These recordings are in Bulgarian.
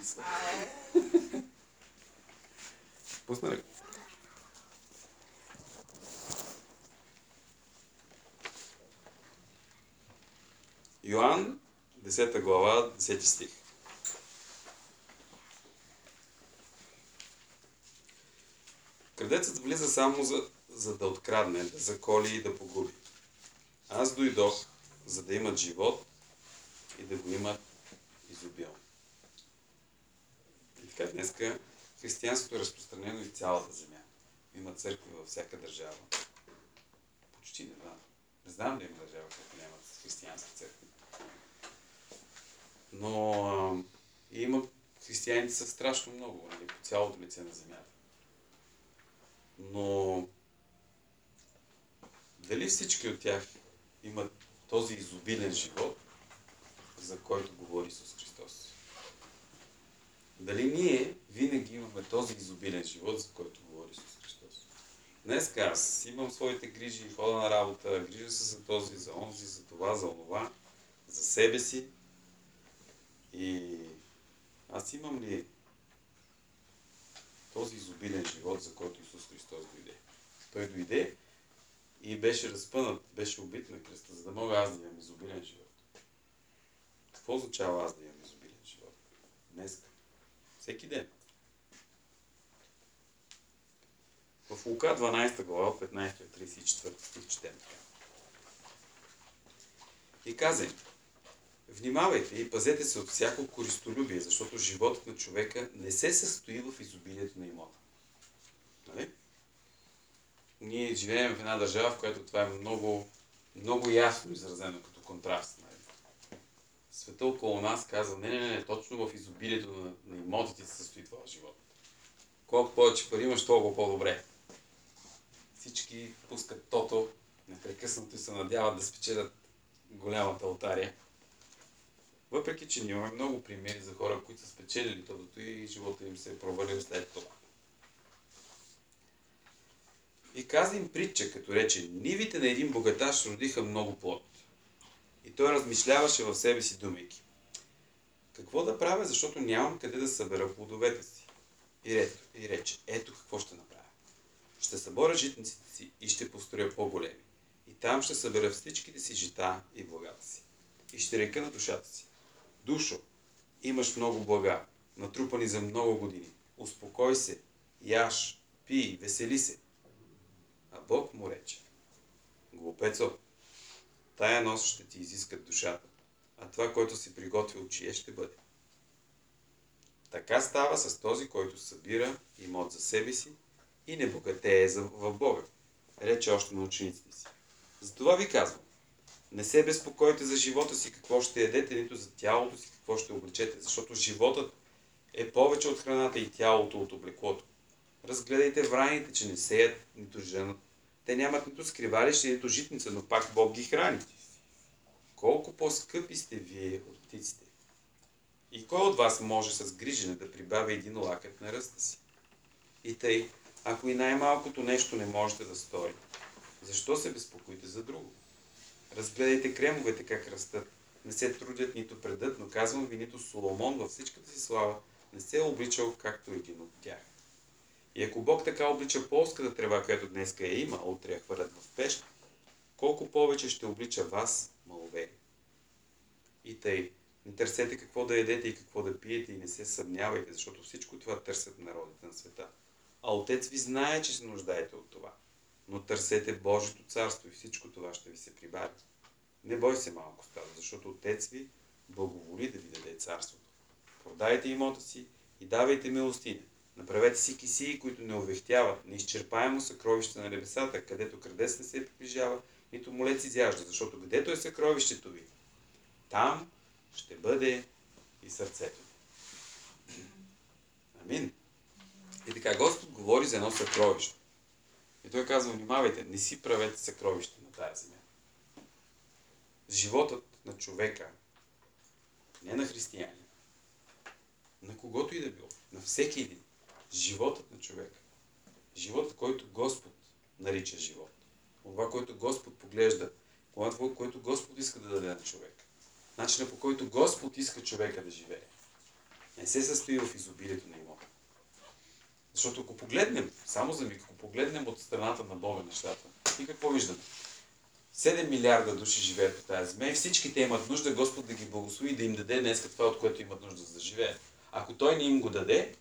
записва. Пусна ли? Йоан, 10 глава, 10 стих. Крадецът влиза само за да открадне, да заколи и да погуби. Аз дойдох, за да имат живот и да го имат изобилно. И така днеска християнството е разпространено и в цялата земя. Има църкви във всяка държава. Почти не знам. Не знам да има държава, където нямат християнски църкви. Но има християните са страшно много, нали, по цялото лице на земята. Но дали всички от тях имат този изобилен живот, за който говори Исус Христос? Дали ние винаги имаме този изобилен живот, за който говори Исус Христос? Днес аз имам своите грижи, хода на работа, грижа се за този, за онзи, за това, за онова, за себе си. И аз имам ли този изобилен живот, за който Исус Христос дойде? Той дойде и беше разпънат, беше убит на кръста, за да мога аз да имам изобилен живот. Какво означава аз да имам изобилен живот? Днес. Всеки ден. В Лука 12 глава, 15-34 стих четем. И каза им: внимавайте и пазете се от всяко користолюбие, защото животът на човека не се състои в изобилието на имота. Нали? Ние живеем в една държава, в която това е много, много ясно изразено като контраст. Нали? Света около нас казва: не, точно в изобилието на имотите се състои това живот. Колко повече пари имаш, толкова по-добре. Всички пускат тото, непрекъснато се надяват да спечелят голямата лотария. Въпреки че ние имаме много примери за хора, които са спечелили тотото и живота им се е провалил след това. И каза им притча, като рече: нивите на един богаташ родиха много плод. И той размишляваше в себе си, думайки: какво да правя, защото нямам къде да събера плодовете си? И рече: ето какво ще направя. Ще съборя житниците си и ще построя по-големи. И там ще събера всичките си жита и благата си. И ще река на душата си: душо, имаш много блага, натрупани за много години. Успокой се, яж, пий, весели се. А Бог му рече: глупецо, тая нощ ще ти изискат душата, а това, което си приготвил, чие ще бъде. Така става с този, който събира имот за себе си и не богатее в Бога. Рече още на учениците си: затова ви казвам, не се безпокойте за живота си какво ще ядете, нито за тялото си какво ще облечете, защото животът е повече от храната и тялото от облеклото. Разгледайте враните, че не сеят, нито женат. Те нямат нито скривалище, нито житница, но пак Бог ги храни. Колко по-скъпи сте вие от птиците? И кой от вас може с грижене да прибави един лакът на ръста си? И тъй, ако и най-малкото нещо не можете да сторите, защо се безпокоите за друго? Разгледайте кремовете как растат. Не се трудят, нито предат, но казвам ви, нито Соломон във всичката си слава не се е обличал както един от тях. И ако Бог така облича полската трева, която днеска има, а утре я хвърлят в пещ, колко повече ще облича вас, маловери. И тъй, не търсете какво да ядете и какво да пиете и не се съмнявайте, защото всичко това търсят народите на света. А Отец ви знае, че се нуждаете от това. Но търсете Божието царство и всичко това ще ви се прибави. Не бой се, малко стадо, защото Отец ви благоволи да ви даде царството. Продайте имота си и давайте милостиня. Направете си кисии, които не увехтяват, неизчерпаемо съкровище на небесата, където крадец не се приближава, нито молец изяжда, защото където е съкровището ви, там ще бъде и сърцето ви. Амин. И така, Господ говори за едно съкровище. И той казва: внимавайте, не си правете съкровище на тая земя. Животът на човека, не на християнин, на когото и да било, на всеки един, животът на човека, животът, който Господ нарича живот, това, което Господ поглежда, това, което Господ иска да даде на човека, начинът, по който Господ иска човека да живее. не се състои в изобилието на имота. Защото ако погледнем, само за миг, ако погледнем от страната на Бога нещата, и какво виждаме? 7 милиарда души живеят по тази земя и всички те имат нужда Господ да ги благослови и да им даде днес това, от което имат нужда за да живеят. Ако Той не им го даде,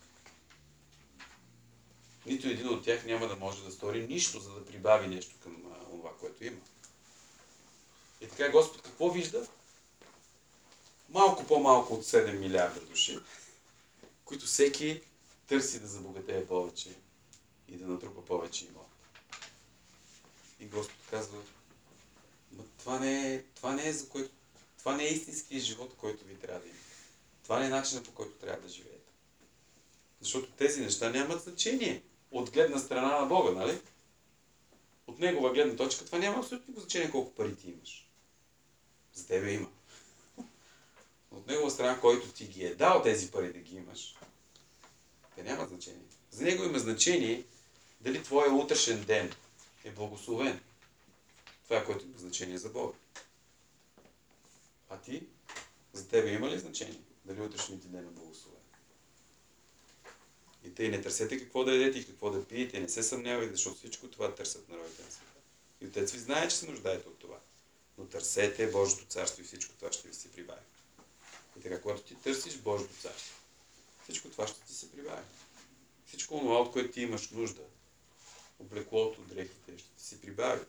нито един от тях няма да може да стори нищо, за да прибави нещо към това, което има. И така Господ какво вижда? Малко по-малко от 7 милиарда души, които всеки търси да забогатее повече и да натрупа повече имот. И Господ казва, това не е истинският живот, който ви трябва да имате. Това не е начинът, по който трябва да живеете. Защото тези неща нямат значение от гледна страна на Бога, нали? От Негова гледна точка това няма абсолютно значение колко пари ти имаш. За тебе има. От Негова страна, който ти ги е дал тези пари да ги имаш, те нямат значение. За Него има значение дали твоя утрешен ден е благословен. Това е което има значение за Бога. А ти? За тебе има ли значение дали утрешният ти ден е благословен? И тъй не търсете какво да ядете и какво да пиете, не се съмнявайте, защото всичко това търсят народите на света. И Отец ви знае, че се нуждаете от това. Но търсете Божието царство и всичко това ще ви се прибави. И така, когато ти търсиш Божието царство, всичко това ще ти се прибави. Всичко това, от което ти имаш нужда, облеклото, дрехите, ще ти се прибави.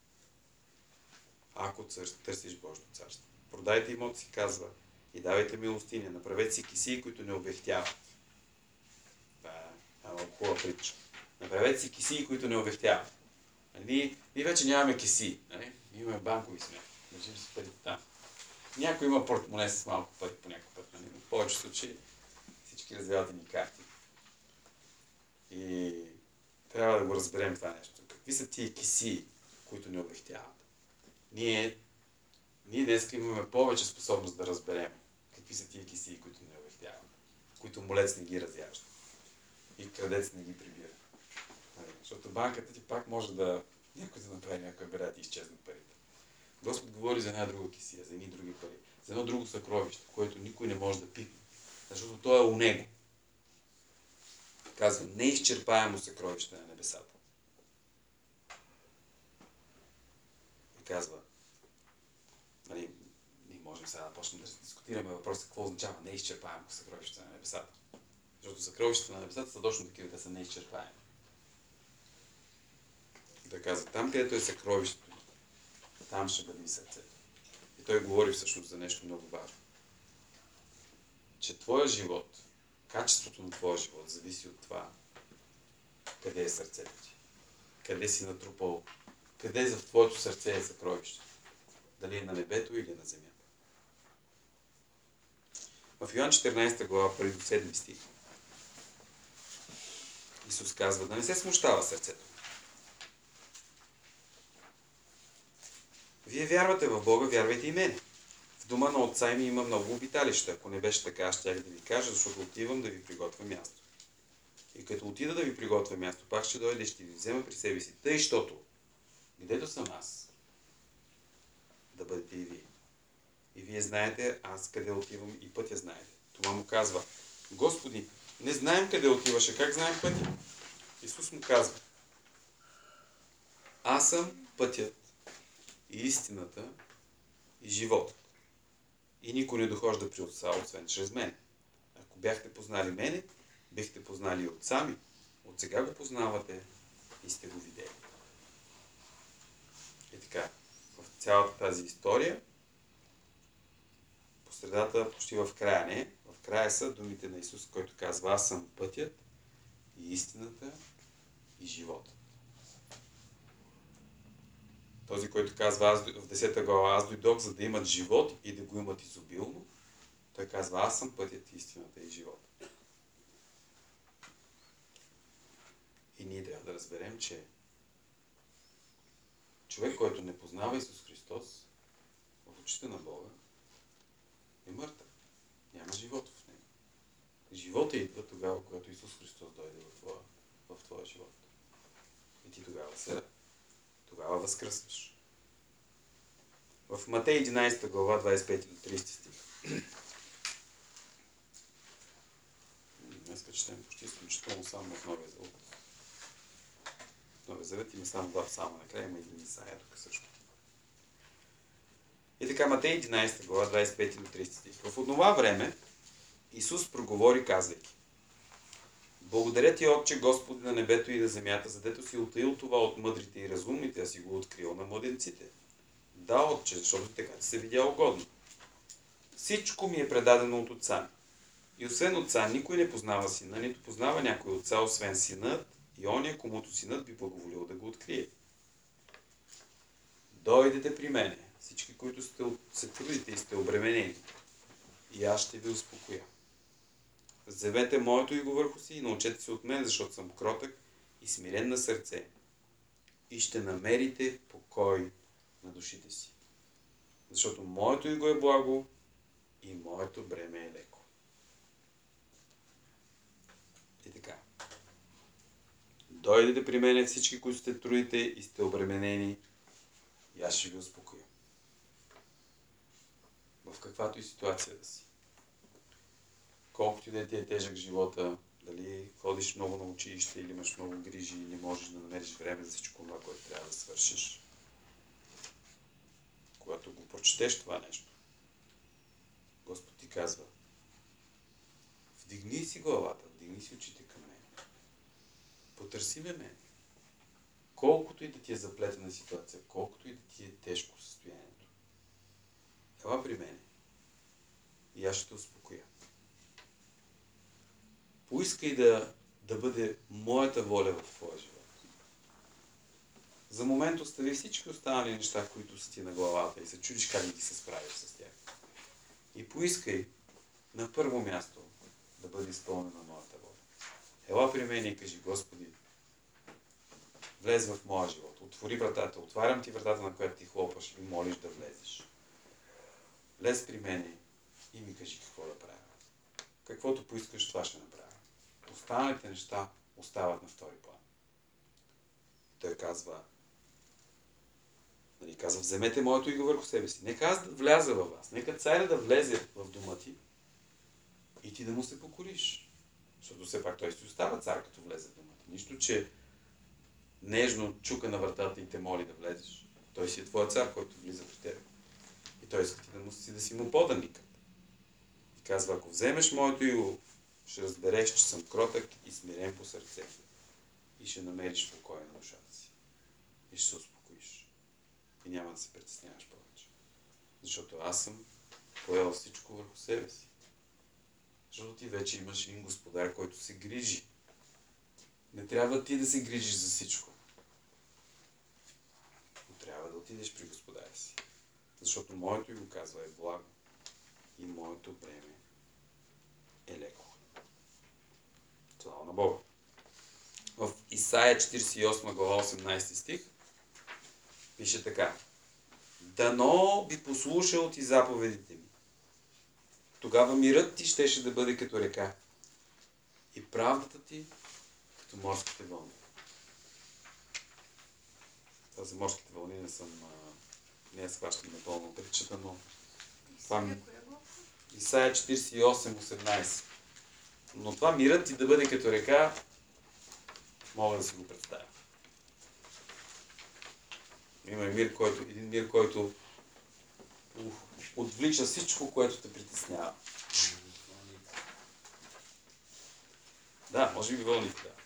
Ако търсиш Божието царство. Продайте имот, си казва, и давайте милостиня, направете си кисии, които не обехтяват. Това е много хубава притча. Направете си кисии, които не обехтяват. Ние вече нямаме кисии, нали? Имаме банкови сметки. Държим си парите там. Някой има портмоне с малко пари по някакъв път. Нали? В повечето случаи всички развяват ни карти. И трябва да го разберем това нещо. Какви са тия кисии, които не обехтяват? Ние днес имаме повече способност да разберем какви са тия кисии, които не обехтяват, които молец не ги разяжда и крадец не ги прибира. Защото банката ти пак може да някой да направи някой брат и изчезнат парите. Господ говори за една друга кисия, за едни други пари, за едно друго съкровище, което никой не може да пипне, защото то е у него. Казва, неизчерпаемо съкровище на небесата. И казва, нали, ние можем сега да почнем да дискутираме въпроса какво означава неизчерпаемо съкровище на небесата. Защото съкровищата на небесата са точно такива, те са неизчерпаеми. Да казва, там където е съкровището, там ще бъде и сърцето. И той говори всъщност за нещо много важно. Че твоя живот, качеството на твоя живот зависи от това, къде е сърцето ти. Къде си натрупал, къде в твоето сърце е съкровище. Дали е на небето или на земята. В Йоан 14 глава, преди до 7 стих, Исус казва, да не се смущава сърцето. Вие вярвате в Бога, вярвайте и мене. В дома на отца ми има много обиталища. Ако не беше така, аз щях да ви кажа, защото отивам да ви приготвя място. И като отида да ви приготвя място, пак ще дойде и ще ви взема при себе си. Тъй, щото, където съм аз, да бъдете и вие. И вие знаете аз къде отивам и пътя знаете. Това му казва, Господи, не знаем къде отиваш, а как знаем пътя? Исус му казва, аз съм пътят и истината и животът. И никой не дохожда при Отца, освен чрез мен. Ако бяхте познали мене, бихте познали и Отца ми. От сега го познавате и сте го видели. И така, в цялата тази история, по средата, почти в края не, в края са думите на Исус, който казва, аз съм пътят и истината и животът. Този, който казва в 10 глава, аз дойдох, за да имат живот и да го имат изобилно, той казва, аз съм пътят, истината и живота. И ние трябва да разберем, че човек, който не познава Исус Христос, в очите на Бога, е мъртъв. Няма живот в него. Живота идва тогава, когато Исус Христос дойде в твоя живот. И ти тогава възкръсваш. В Матей 11 глава 25 до 30 стих. Днес четем почти изключително само в Новия Завет. В Новия Завет има само два псалма, накрая има един Исаия тук също. И така, Матей 11 глава, 25 до 30 стих. В онова време Исус проговори, казвайки: Благодаря ти, Отче, Господи на небето и на земята, задето си утаил това от мъдрите и разумните, а си го открил на младенците. Да, Отче, защото така ти се видя угодно. Всичко ми е предадено от Отца ми. И освен Отца, никой не познава Сина, нито познава някой Отца, освен Синът и оня, комуто Синът би благоволил да го открие. Дойдете при мене, всички, които се трудите и сте обременени, и аз ще ви успокоя. Вземете моето иго върху си и научете се от мен, защото съм кротък и смирен на сърце, и ще намерите покой на душите си. Защото моето иго е благо и моето бреме е леко. И така. Дойдете при мене всички, които сте трудите и сте обременени, и аз ще ви успокоя. В каквато и ситуация да си. Колкото и да ти е тежък живота, дали ходиш много на училище или имаш много грижи и не можеш да намериш време за всичко това, което трябва да свършиш. Когато го прочетеш това нещо, Господ ти казва: вдигни си главата, вдигни си очите към мен. Потърси ме мен. Колкото и да ти е заплетена ситуация, колкото и да ти е тежко състоянието. Ела при мене и аз ще те успокоя. Поискай да бъде моята воля в твоя живот. За момент остави всички останали неща, които са ти на главата и се чудиш как да ти се справиш с тях. И поискай на първо място да бъде изпълнена моята воля. Ела при мен и кажи: Господи, влез в моя живот. Отвори вратата. Отварям ти вратата, на която ти хлопаш и молиш да влезеш. Влез при мене и ми кажи какво да правя. Каквото поискаш, това ще направя. Останалите неща остават на втори план. Той казва, вземете моето иго върху себе си. Нека аз да вляза във вас. Нека царя да влезе в дома ти и ти да му се покориш. Защото все пак той си остава цар, като влезе в дома ти. Нищо, че нежно чука на вратата и те моли да влезеш. Той си е твоя цар, който влиза при теб. И той иска ти да си му поданикът. И казва: ако вземеш моето иго, ще разбереш, че съм кротък и смирен по сърце. И ще намериш покой на душата си. И ще се успокоиш. И няма да се притесняваш повече. Защото аз съм поел всичко върху себе си. Защото ти вече имаш един господар, който се грижи. Не трябва ти да се грижиш за всичко. Но трябва да отидеш при господаря си. Защото моето, и го казва, е благо. И моето бреме е леко. Слава на Бога. В Исаия 48 глава 18 стих пише така: дано би послушал ти заповедите ми. Тогава мирът ти щеше да бъде като река и правдата ти като морските вълни. Това за морските вълни не я схващам напълно причета, но това Исаия 48:18. Но това мирът ти да бъде като река, мога да си го представя. Има един мир, който отвлича всичко, което те притеснява. Да, може би вълните, да.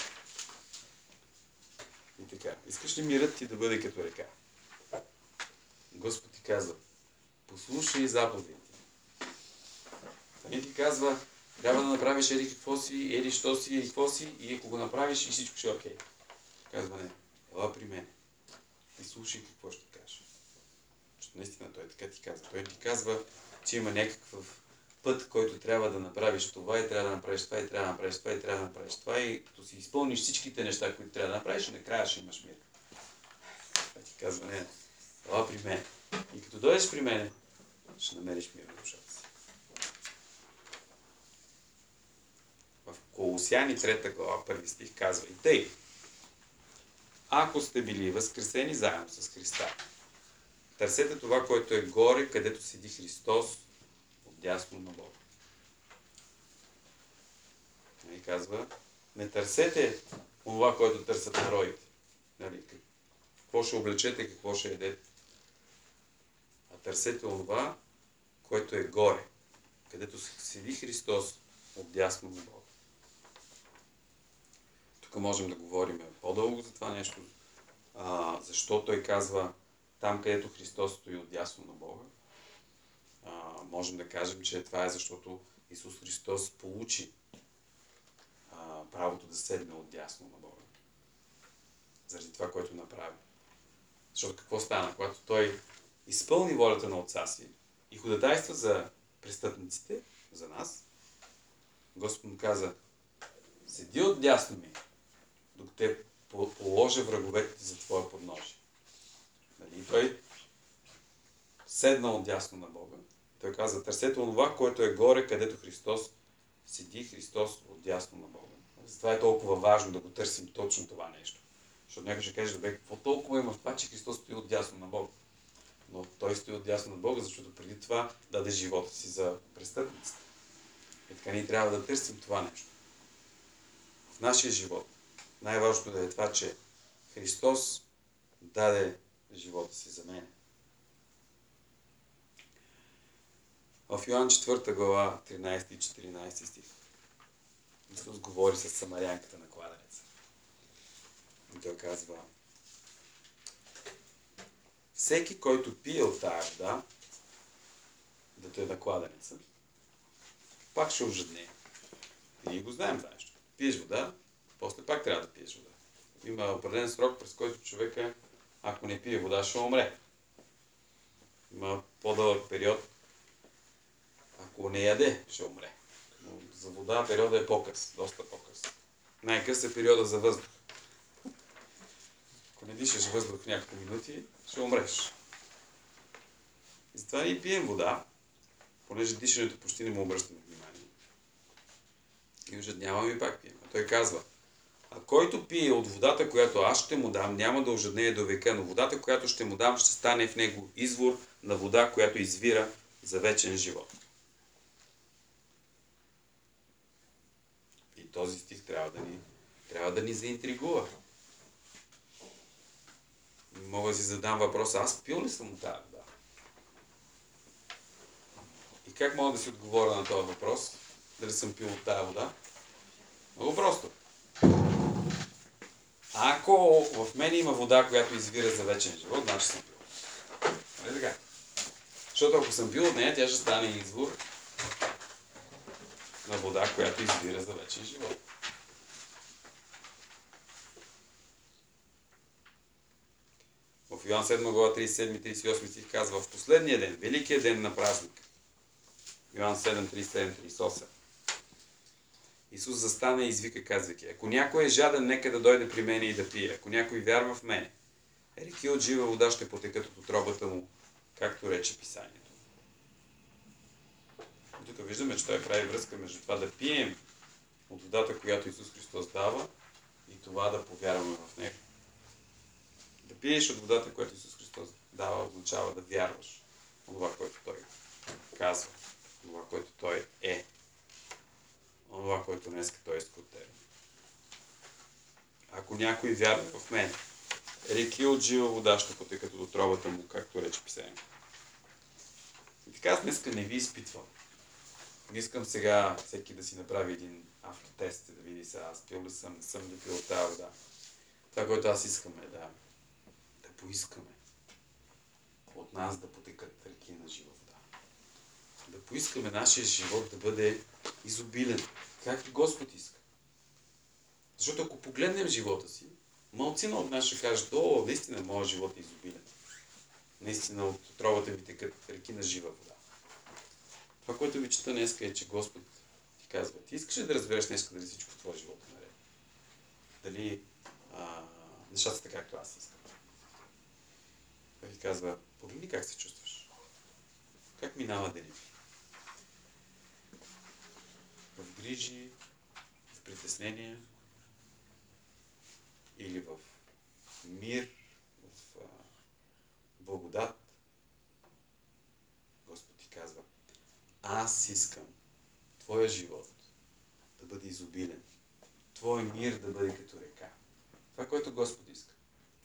И така, искаш ли мирът ти да бъде като река? Господ ти казва: послушай заповедите. Той ти казва: трябва да направиш еди какво си, еди що си, еди какво си, и ако го направиш, и всичко ще е окей. Казва: не, ела при мен и слушай какво ще кажа. Защото наистина той така ти казва. Той ти казва, че има някакъв път, който трябва да направиш това, и трябва да направиш това, и трябва да направиш това, и трябва да направиш това, и като си изпълниш всичките неща, които трябва да направиш, накрая ще имаш мир. Той ти казва: не, ела при мен. И като дойдеш при мен, ще намериш мир на душата си. В Колосяни 3 глава, 1 стих казва: и тъй, ако сте били възкресени заедно с Христа, търсете това, което е горе, където седи Христос отдясно на Бога. ни казва, не търсете това, което търсят народите. Нали, какво ще облечете, какво ще едете. А търсете това, което е горе, където седи Христос отдясно на Бога. Тук можем да говорим по-дълго за това нещо, защо той казва там, където Христос стои отдясно на Бога. Можем да кажем, че това е защото Исус Христос получи правото да седне отдясно на Бога. Заради това, което направи. Защото какво стана? Когато той изпълни волята на Отца си и ходатайства за престъпниците, за нас, Господ му каза, седи отдясно ми, докато те положа враговете за твоя подножие. И той седна отдясно на Бога. Той каза, търсете онова, което е горе, където Христос седи, Христос отдясно на Бога. Затова е толкова важно да го търсим точно това нещо. Защото някой ще каже, бе, какво толкова има в това, че Христос стои отдясно на Бога? Но той стои отдясно на Бога, защото преди това даде живота си за престъпниците. И така ние трябва да търсим това нещо. В нашия живот най-важното да е това, че Христос даде живота си за мен. В Йоан 4 глава 13 и 14 стих Исус говори с самарянката на кладенеца. И той казва, всеки, който пие от тая вода, дето е на кладенеца, пак ще ожедне. И ние го знаем това нещо. Пиеш вода, после пак трябва да пиеш вода. Има определен срок, през който човека, ако не пие вода, ще умре. Има по-дълъг период, ако не яде, ще умре. Но за вода периода е по-къс, доста по-къс. Най-къс е периода за въздух. Ако не дишаш въздух няколко минути, ще умреш. И затова ние пием вода, понеже дишането почти не му обръщаме внимание. И ожедняваме и пак пием. А той казва, а който пие от водата, която аз ще му дам, няма да ожеднее до века, но водата, която ще му дам, ще стане в него извор на вода, която извира за вечен живот. И този стих трябва да ни заинтригува. Мога да си задам въпроса, аз пил ли съм от тази вода? И как мога да си отговоря на този въпрос? Дали съм пил от тази вода? Много просто. Ако в мен има вода, която извира за вечен живот, значи съм пил. Нали така? Защото ако съм пил от нея, тя ще стане извор на вода, която извира за вечен живот. В Йоан 7 глава 37-38 стих казва, в последния ден, великия ден на празник, Йоан 7, 37-38, Исус застана и извика, казвайки, ако някой е жаден, нека да дойде при мене и да пие. Ако някой вярва в мене, реки от жива вода ще потекат от утробата му, както рече Писанието. И тук виждаме, че той прави връзка между това да пием от водата, която Исус Христос дава, и това да повярваме в Него. Да пиеш от водата, която Исус Христос дава, означава да вярваш в това, което Той казва, в това, което Той е, в това, което днес Той иска от тебе. Ако някой вярва в мен, реки от жива вода ще потекат от утробата му, както рече Писанието. И така аз днеска не ви изпитвам. Не искам сега всеки да си направи един автотест, да види сега аз пил ли съм, не съм ли пил от тази вода. Това, което аз искам е да поискаме от нас да потекат реки на жива вода. Да поискаме нашия живот да бъде изобилен, както Господ иска. Защото ако погледнем живота си, малцина от нас ще кажат, о, наистина моят живот е изобилен. Наистина от отровата ви текат реки на жива вода. Това, което ви чета днеска е, че Господ ти казва, ти искаш ли да разбереш днеска дали всичко в твоя живот е наред? Дали нещата са така, както аз искам? Той ви казва, погледни как се чувстваш. Как минава деня? В грижи, в притеснения или в мир, в благодат. Господ ти казва, аз искам твоя живот да бъде изобилен. твой мир да бъде като река. Това, което Господ иска.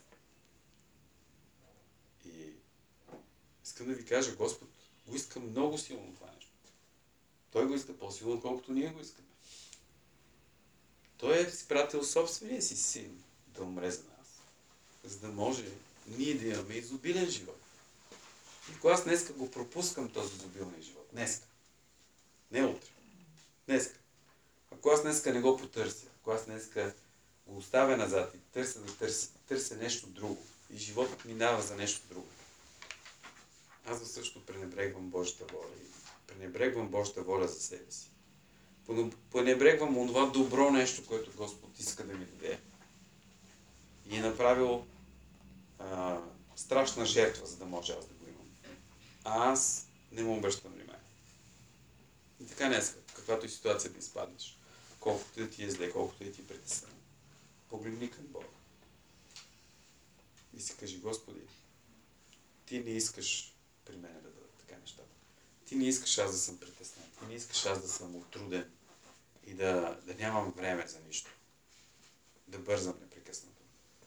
И искам да ви кажа, Господ го иска много силно това нещо. Той го иска по-силно, колкото ние го искаме. Той е изпратил собствения си син да умре за нас, за да може ние да имаме изобилен живот. И ако аз днеска го пропускам този изобилен живот, днеска, не утре, днеска, ако аз днеска не го потърся, ако аз днеска го оставя назад и търся нещо друго и животът минава за нещо друго, аз също пренебрегвам Божията воля и пренебрегвам Божията воля за себе си. Пренебрегвам онова добро нещо, което Господ иска да ми даде. И е направил страшна жертва, за да може аз да го имам. А аз не му обръщам внимание. И така днес, каквато и ситуация да изпаднеш, колкото да ти е зле, колкото да ти е притеснено, погледни към Бога. И си кажи: Господи, ти не искаш при мене да бъдат така нещата. Ти не искаш аз да съм притеснен. Ти не искаш аз да съм отруден и да нямам време за нищо. Да бързам непрекъснато.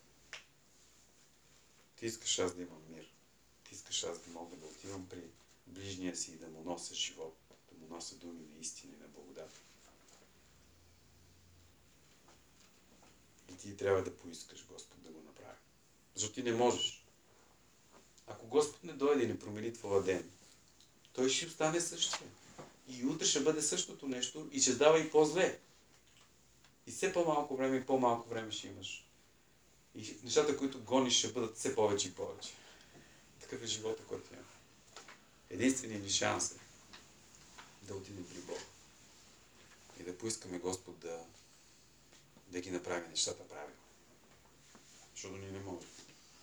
Ти искаш аз да имам мир. Ти искаш аз да мога да отивам при ближния си и да му нося живот, да му нося думи на истина и на благодат. И ти трябва да поискаш Господ да го направи. Защото ти не можеш. Ако Господ не дойде и не промени твоя ден, той ще остане същия. И утре ще бъде същото нещо и ще дава и по-зле. И все по-малко време и по-малко време ще имаш. И нещата, които гониш, ще бъдат все повече и повече. Такъв е живота, който има. Единственият ни шанс е да отидем при Бога. И да поискаме Господ да ги направи нещата правилно. Защото ние не можем.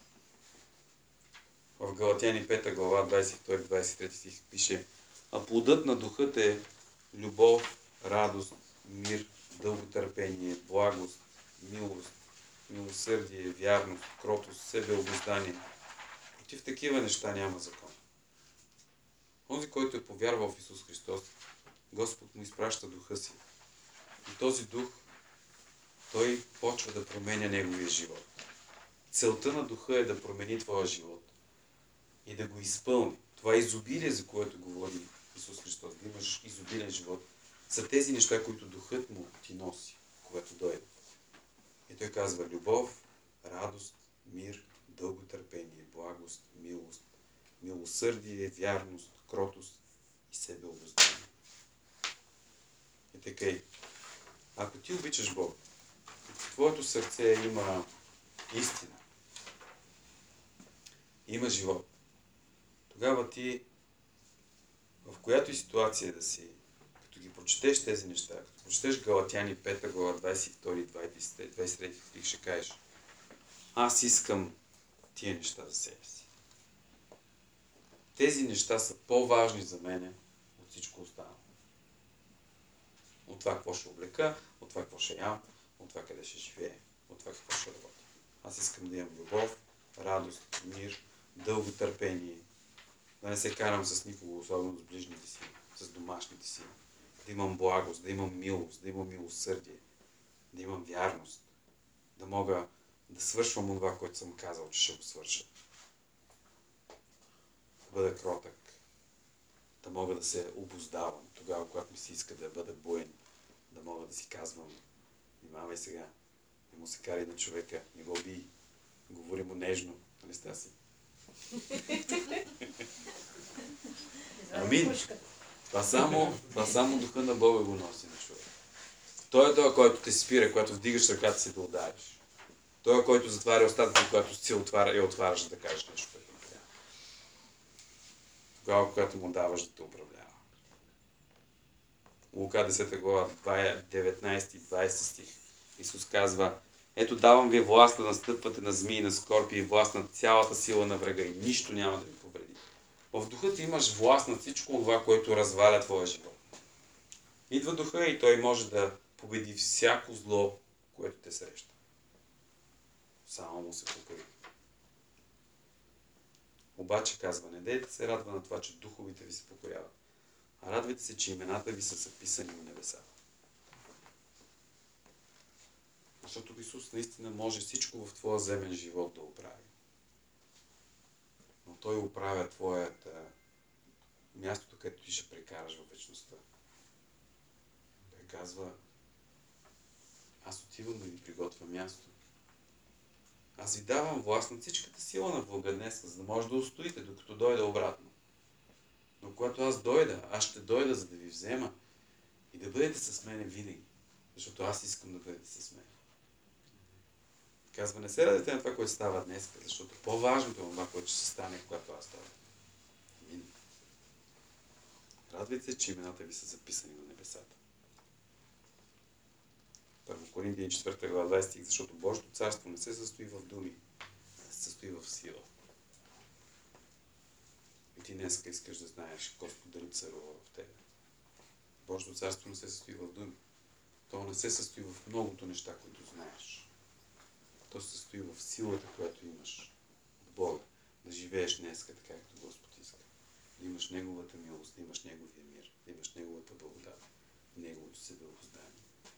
В Галатяни 5 глава 22-23 стих пише: а плодът на духът е любов, радост, мир, дълготърпение, благост, милост, милосърдие, вярност, кротост, себеобуздание. Против такива неща няма закон. Онзи, който е повярвал в Исус Христос, Господ му изпраща духа си. И този дух, той почва да променя неговия живот. Целта на духа е да промени твоя живот и да го изпълни. Това изобилие, за което говори Исус Христос, да имаш изобилен живот, са тези неща, които духът му ти носи, когато дойде. И той казва: любов, радост, мир, дълготърпение, благост, милост, милосърдие, вярност, кротост и себеобуздание. И така, ако ти обичаш Бог, в твоето сърце има истина, има живот, тогава ти, в която и ситуация да си, като ги прочетеш тези неща, като прочетеш Галатяни 5 глава 22-23 стих, ще кажеш: аз искам тия неща за себе си. Тези неща са по-важни за мене от всичко останало. От това какво ще облека, от това какво ще ям, от това къде ще живее, от това какво ще работя. Аз искам да имам любов, радост, мир, дълго търпение, да не се карам с никого, особено с ближните си, с домашните си, да имам благост, да имам милост, да имам милосърдие, да имам вярност, да мога да свършвам това, което съм казал, че ще го свърша. Да бъда кротък, да мога да се обуздавам тогава, когато ми се иска да бъда буен, да мога да си казвам: внимавай сега, не му се карай на човека, не го бий, говори му нежно, нали Стаси? Амин. Това само духа на Бога го носи на човек. Той е той, който те спира, когато вдигаш ръката си да удариш. Той е, който затваря устата, когато си отваряш да кажеш нещо, което не трябва. Тогава, когато му даваш да те управлява. Лука 10 глава 19 и 20 стих. Исус казва: ето давам ви власт да настъпвате на змии, на скорпии, власт над цялата сила на врага и нищо няма да ви повреди. В духа ти имаш власт над всичко това, което разваля твоя живот. Идва духа и той може да победи всяко зло, което те среща. Само му се покори. Обаче казва: не дейте се радва на това, че духовите ви се покоряват, а радвайте се, че имената ви са записани в небесата. Защото Исус наистина може всичко в твоя земен живот да оправи. Но Той оправя твоята мястото, където ти ще прекараш във вечността. Той казва: аз отивам да ви приготвя място. Аз ви давам власт над всичката сила на Бога днес, за да може да устоите, докато дойда обратно. Но когато аз дойда, аз ще дойда, за да ви взема и да бъдете с мене винаги. Защото аз искам да бъдете с мен. Казва: не се радите на това, което става днес, защото по-важното е това, което ще се стане, когато аз дойда. Амин. Радвайте се, че имената ви са записани на небесата. 1 Коринтияни 4 глава 20 стих, защото Божието царство не се състои в думи, а се състои в сила. И ти днес искаш да знаеш Господ дали царува в тебе. Божието царство не се състои в думи. То не се състои в многото неща, които знаеш. То се състои в силата, която имаш от Бога. Да живееш днес така, както Господ иска. Да имаш Неговата милост, да имаш Неговия мир, да имаш Неговата благодат, Неговото себеобуздание.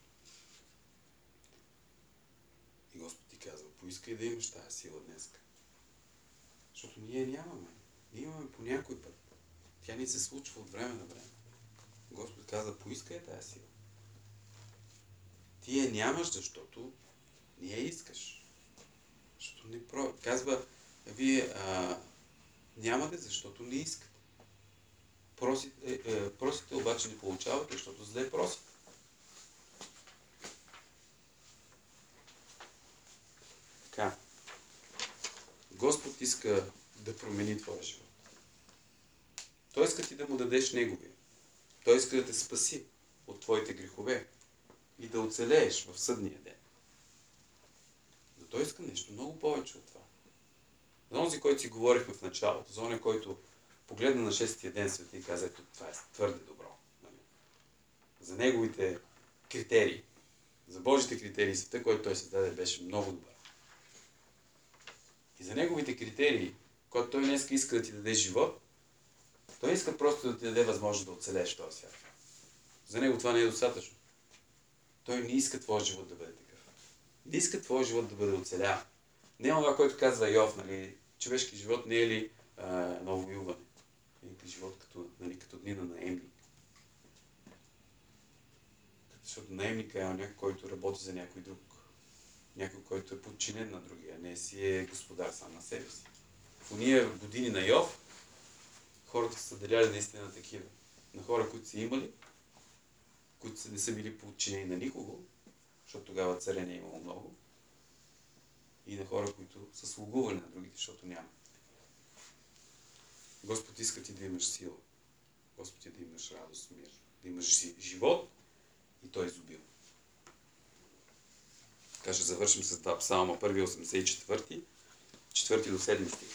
И Господ ти казва: поискай да имаш тази сила днес. Защото ние нямаме. Ние имаме по някой път. Тя ни се случва от време на време. Господ казва: поискай тази сила. Ти я нямаш, защото не я искаш. Защото не казва: вие нямате, защото не искате. Просите, обаче не получавате, защото зле просите. Така. Господ иска да промени твоя живот. Той иска ти да му дадеш Неговия. Той иска да те спаси от твоите грехове и да оцелееш в съдния ден. Но той иска нещо много повече от това. За онзи, който си говорихме в началото, за онзи, който погледна на шестия ден света и каза: ето, това е твърде добро. За неговите критерии, за Божите критерии, света, който той създаде, беше много добър. И за неговите критерии, когато той днес иска да ти даде живот, той иска просто да ти даде възможност да оцелееш в този свят. За него това не е достатъчно. Той не иска твоя живот да бъде такъв. Не иска твоя живот да бъде оцеляван. Не е това, което казва Йов, нали, човешки живот не е ли ново воюване? Живот като дни на наемник. Защото наемника е някой, който работи за някой друг. Някой, който е подчинен на другия, не си е господар сам на себе си. В уния години на Йов хората са деляли наистина на такива. На хора, които са имали, които не са били подчинени на никого, защото тогава царе не е имало много, и на хора, които са слугували на другите, защото няма. Господ иска ти да имаш сила. Господ ти да имаш радост, мир, да имаш живот и той изобил. Така ще завършим с два псалма. Първи 84, 4 до 7 стих.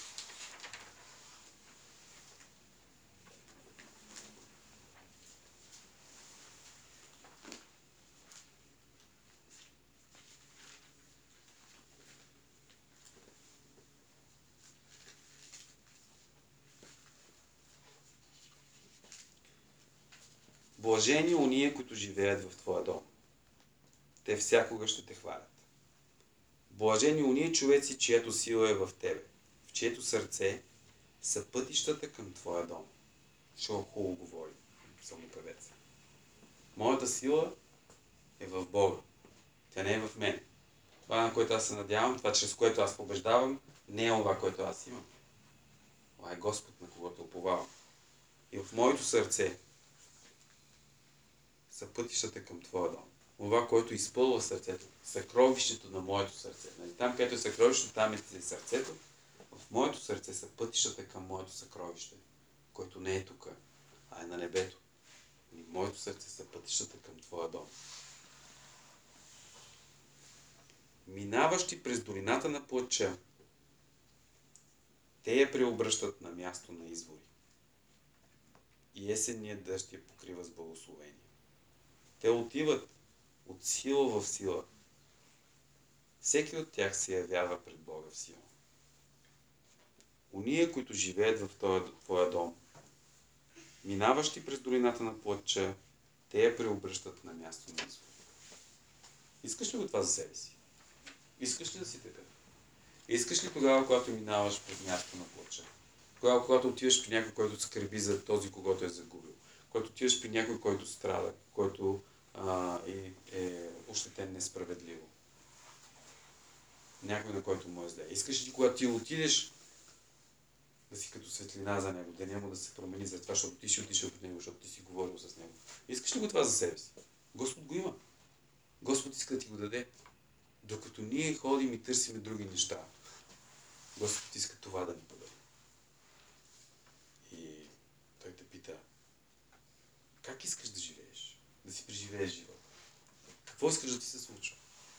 Блажени уния, които живеят в Твоя дом. Те всякога ще те хвалят. Блажени уния човеци, чиято сила е в Тебе, в чието сърце са пътищата към Твоя дом. Що хубаво говори псалмопевец. Моята сила е в Бога. Тя не е в мен. Това, на което аз се надявам, това, чрез което аз побеждавам, не е това, което аз имам. Това е Господ, на когото уповавам. И в моето сърце са пътищата към Твоя дом. Това, което изпълва сърцето, съкровището на моето сърце. Нали? Там, където е съкровището, там е сърцето. В моето сърце са пътищата към моето съкровище, което не е тук, а е на небето. И в моето сърце са пътищата към Твоя дом. Минаващи през долината на плача, те я преобръщат на място на извори. И есенният дъжд я покрива с благословение. Те отиват от сила в сила. Всеки от тях се явява пред Бога в сила. Уния, които живеят в Твоя дом, минаващи през долината на плача, те я преобръщат на място на извор. Искаш ли го това за себе си? Искаш ли да си такъв? Искаш ли тогава, когато минаваш пред място на плача? Тогава, когато отиваш при някой, който скърби за този, когото е загубил? Когато отиваш при някой, който страда, който е ощетен несправедливо? Някой, на който му е зле. Искаш ли, когато ти отидеш, да си като светлина за него, да няма да се промени за това, защото ти си отишъл при него, защото ти си говорил с него? Искаш ли го това за себе си? Господ го има. Господ иска да ти го даде. Докато ние ходим и търсиме други неща, Господ иска това да ни подаде. И той те пита, как искаш да живееш? Да си преживееш живота? Какво искаш да ти се случва?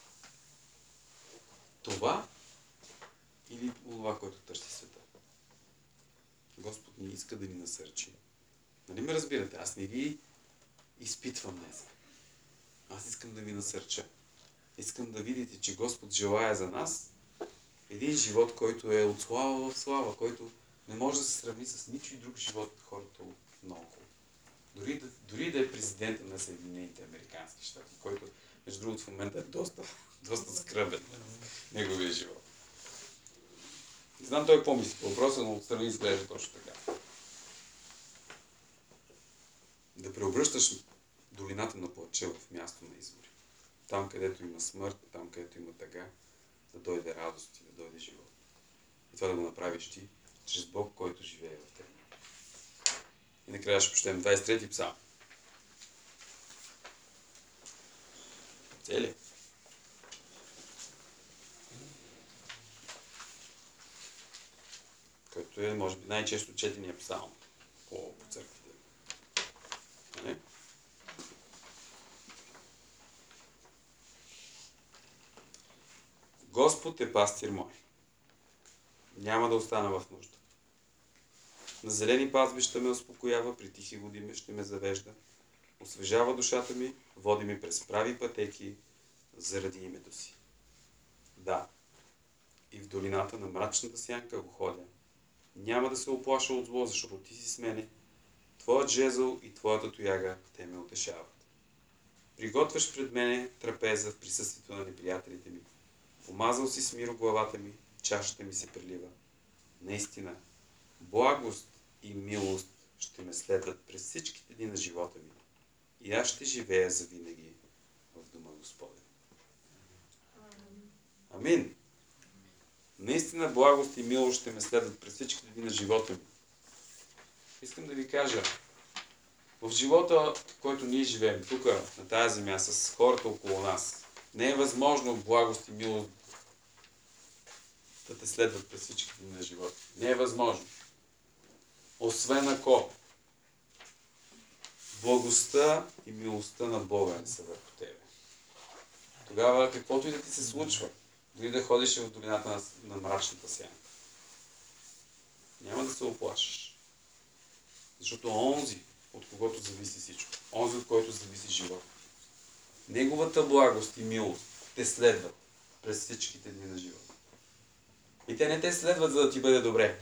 Това или това, което търси света? Господ ни иска да ни насърчи. Нали ме разбирате? Аз не ви изпитвам днес. Аз искам да ви насърча. Искам да видите, че Господ желая за нас един живот, който е от слава в слава, който не може да се сравни с ничой друг живот от хората наоколо. Дори да е президента на Съединените американски щати, който, между другото, в момента е доста скръбен на неговия живот. Не знам той какво мисли по въпроса, но отстрани изглежда точно така. Да преобръщаш долината на плача в място на извори. Там, където има смърт, там, където има тъга, да дойде радост и да дойде живот. И това да го направиш ти, чрез Бог, който живее в теб. И накрая ще прочетем 23-ти псалм. Цели? Който е, може би, най-често четения псалм по църквата. Не? Господ е пастир мой. Няма да остана в нужда. На зелени пазбища ме успокоява, при тихи води ще ме завежда. Освежава душата ми, води ми през прави пътеки заради името си. Да, и в долината на мрачната сянка го ходя. Няма да се оплаша от зло, защото ти си с мене. Твоят жезъл и твоята тояга, те ме утешават. Приготвяш пред мене трапеза в присъствието на неприятелите ми. Помазал си с миро главата ми, чашата ми се прелива. Наистина, благост и милост ще ме следват през всичките дни на живота ми. И аз ще живея завинаги в дома Господен. Амин. Наистина, благост и милост ще ме следват през всичките дни на живота ми. Искам да ви кажа, в живота, в който ние живеем, тук, на тази земя, с хората около нас, не е възможно благост и милост да те следват през всичките дни на живота. Не е възможно. Освен ако благостта и милостта на Бога не са върху тебе. Тогава каквото и да ти се случва, дори да ходиш в долината на мрачната сянка, няма да се оплашиш. Защото онзи, от когото зависи всичко, онзи, от който зависи живот, неговата благост и милост те следват през всичките дни на живота. И те не те следват, за да ти бъде добре.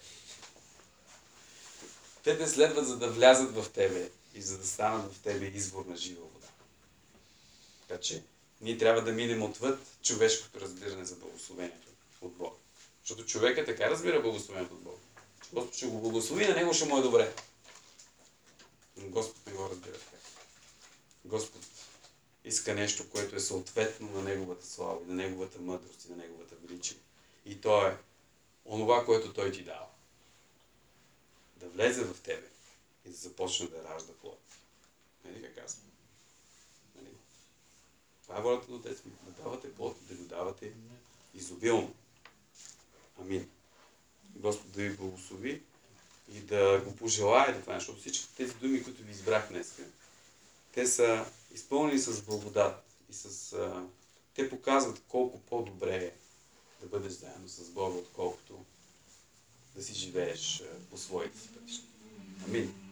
Те те следват, за да влязат в тебе и за да станат в тебе извор на жива вода. Така че ние трябва да минем отвъд човешкото разбиране за благословението от Бога. Защото човекът така разбира благословението от Бога. Господ ще го благослови, на него ще му е добре. Но Господ не го разбира така. Господ иска нещо, което е съответно на неговата слава и на неговата мъдрост и на неговата величие. И то е онова, което той ти дава. Да влезе в тебе и да започне да ражда плод. Нали как казвам? Нали? Това е волята на Отец ми. Да давате плод, да го давате изобилно. Амин. Господ да ви благослови и да го пожелаете това, защото всички тези думи, които ви избрах днес, те са изпълнени с благодат и те показват колко по-добре е да бъдеш заедно с Бога, отколкото да си живееш по своите си пътища. Амин.